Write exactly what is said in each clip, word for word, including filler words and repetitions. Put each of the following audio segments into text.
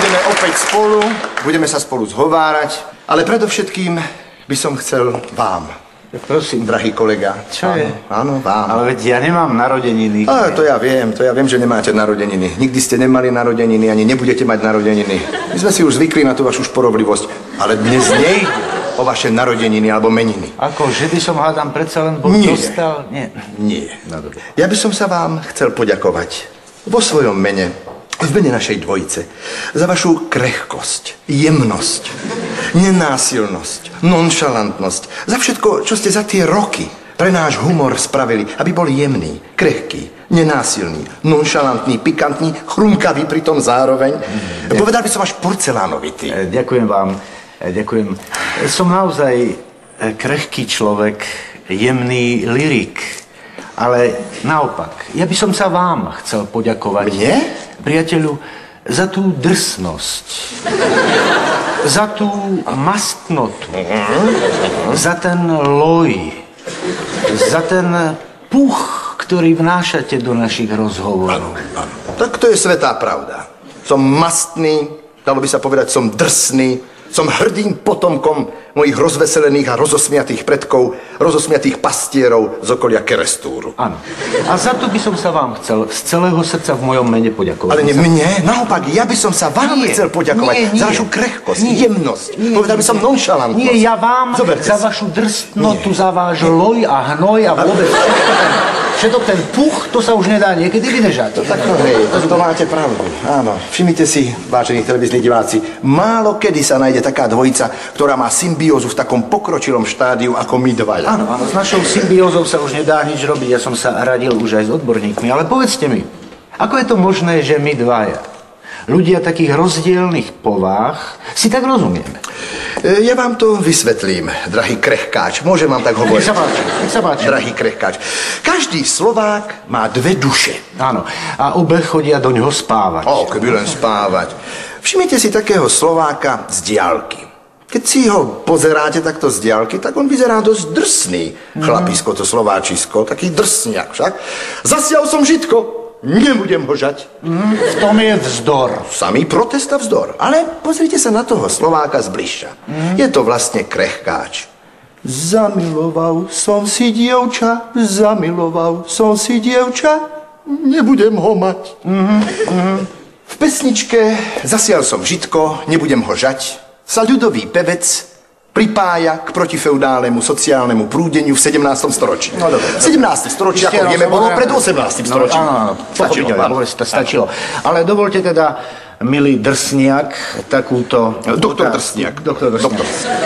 budeme opäť spolu, budeme sa spolu zhovárať, ale predovšetkým by som chcel vám. Prosím. Drahý kolega. Čo áno, je? Áno, vám. Ale veď ja nemám narodeniny. A, to ja viem, to ja viem, že nemáte narodeniny. Nikdy ste nemali narodeniny, ani nebudete mať narodeniny. My sme si už zvykli na tú vašu šporovlivosť, ale dnes nejde o vaše narodeniny alebo meniny. Ako, že by som hádam predsa len bol Nie. dostal? Nie. Nie. No dobre. Ja by som sa vám chcel poďakovať vo svojom mene, v mene našej dvojice, za vašu krehkosť, jemnosť, nenásilnosť, nonšalantnosť, za všetko, čo ste za tie roky pre náš humor spravili, aby bol jemný, krehký, nenásilný, nonšalantný, pikantný, chrumkavý pritom zároveň. Mm, Povedal by som až porcelánovitý. E, ďakujem vám. E, ďakujem. Som naozaj krehký človek, jemný lyrik. Ale naopak, ja by som sa vám chcel poďakovať. Mne? Priateľu, za tú drsnosť, za tú mastnotu, za ten loj, za ten puch, ktorý vnášate do našich rozhovorov. Tak to je svätá pravda. Som mastný, dalo by sa povedať, som drsný, som hrdým potomkom mojich rozveselených a rozosmiatých predkov, rozosmiatých pastierov z okolia Kerestúru. Áno. A za to by som sa vám chcel z celého srdca v mojom mene poďakovať. Ale nie mne, naopak, ja by som sa vám Nie, chcel poďakovať nie, nie. za vašu krehkosť, Nie. jemnosť. Nie, Povedal by som nonšalantnosť. Nie, ja vám Zoberte za si. vašu drsnotu, za váš loj a hnoj a vôbec všetko ten, všetok ten puch, to sa už nedá niekedy vydržať. Tak no hej, to máte pravdu. Áno, všimnite si, vážení televízni diváci, málo kedy sa nájde taká dvojica, ktorá má symbiózu v takom pokročilom štádiu ako my dvaja. Áno, áno, s našou symbiózou sa už nedá nič robiť, ja som sa radil už aj s odborníkmi, ale povedzte mi, ako je to možné, že my dvaja, ľudia takých rozdielnych povách, si tak rozumieme? E, Ja vám to vysvetlím, drahý krehkáč. Môžem vám tak hovoriť? Nech sa páči, nech sa páči. Drahý krehkáč. Každý Slovák má dve duše. Áno, a obe chodia do ňoho spávať. O, keby len spávať. Všimnite si takého Slováka z diaľky. Keď si ho pozeráte takto z diaľky, tak on vyzerá dosť drsný. Mm. Chlapisko, to Slováčisko, taký drsňak však. Zasial som žitko, nebudem ho žať. Mm, v tom je vzdor. Samý protest a vzdor. Ale pozrite sa na toho Slováka zbližša. Mm. Je to vlastne krehkáč. Zamiloval som si dievča, zamiloval som si dievča, nebudem ho mať. Mm-hmm, mm-hmm. V pesničke Zasial som žitko, nebudem ho žať sa ľudový pevec pripája k protifeudálnemu sociálnemu prúdeniu v sedemnástom storočí. No dobre. sedemnáste storočí, ako vieme, bolo pred osemnástim storočím. No, áno, áno, Stačilo vám. to stačilo. Ale dovolte teda, milý drsniak, takúto... Doktor tá, Drsniak. Doktor Drsniak. Doktor.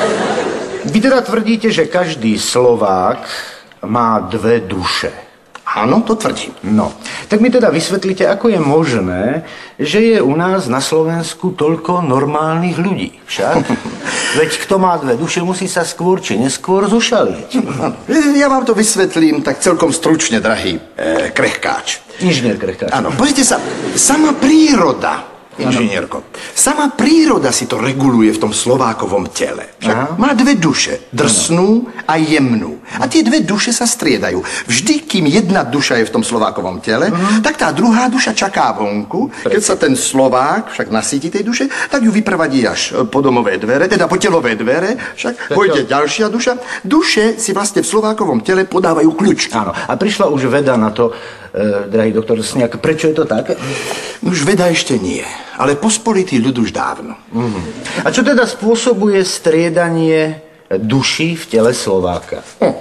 Vy teda tvrdíte, že každý Slovák má dve duše. Áno, to tvrdím. No, tak mi teda vysvetlite, ako je možné, že je u nás na Slovensku toľko normálnych ľudí. Však? Veď kto má dve duše, musí sa skôr či neskôr zušaliť. Ja vám to vysvetlím tak celkom stručne, drahý e, krehkáč. Inžinier Krehkáč. Áno, pozrite sa, sama príroda, inžinierko, sama príroda si to reguluje v tom Slovákovom tele. Však má dve duše, drsnú a jemnú. A tie dve duše sa striedajú. Vždy, kým jedna duša je v tom Slovákovom tele, uh-huh. tak tá druhá duša čaká vonku. Keď sa ten Slovák však nasíti tej duše, tak ju vyprevadí až po domové dvere, teda po telové dvere, však pôjde ďalšia duša. Duše si vlastne v Slovákovom tele podávajú kľúčky. Áno, a prišla už veda na to, e, drahý doktor Drsniak, prečo je to tak? Už veda ešte nie, ale pospolitý ľud už dávno. Uh-huh. A čo teda spôsobuje striedanie duší v tele Slováka? Hm.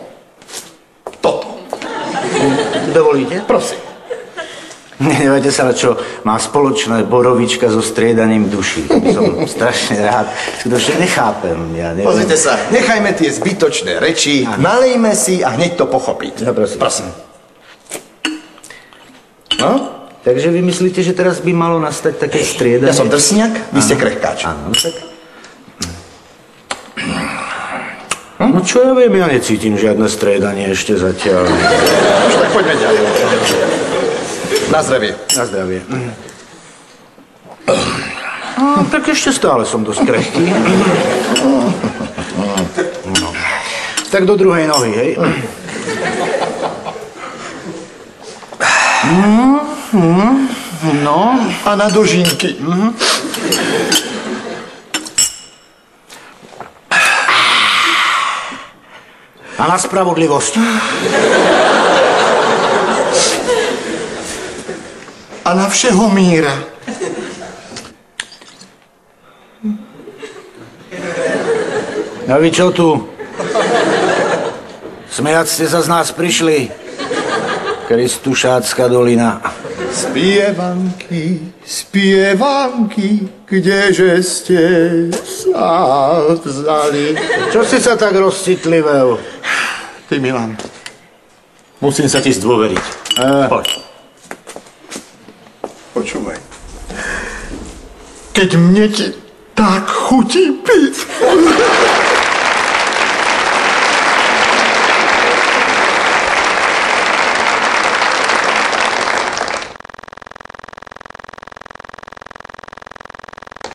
Toto. Dovolíte? Prosím. Neviete sa, čo má spoločné borovička so striedaním duší. Som strašne rád. Skutočne nechápem. Ja neviem. Pozrite sa, nechajme tie zbytočné reči, Aha. nalejme si a hneď to pochopiť. No, prosím. prosím. No? Takže vy myslíte, že teraz by malo nastať také striedanie? Ja som drsňak, vy ste krehkáč. Áno, tak... No čo ja viem, ja necítim žiadne striedanie ešte zatiaľ. Už tak poďme ďalej. Na zdravie. Na zdravie. No, tak ešte stále som dosť krehký. No. Tak do druhej nohy, hej? Mm, mm, no. A na dožínky. Mm. A na spravodlivosť. A na všeho míra. A vy čo tu? Smejať ste sa z nás prišli. Kristušácka dolina. Spievanky, spievanky, kdeže ste sa vzali? Čo si sa tak rozcitlivel? Ty, Milan, musím sa ti zdôveriť. E. Poď. Počúvaj. Keď mne ti tak chutí piť.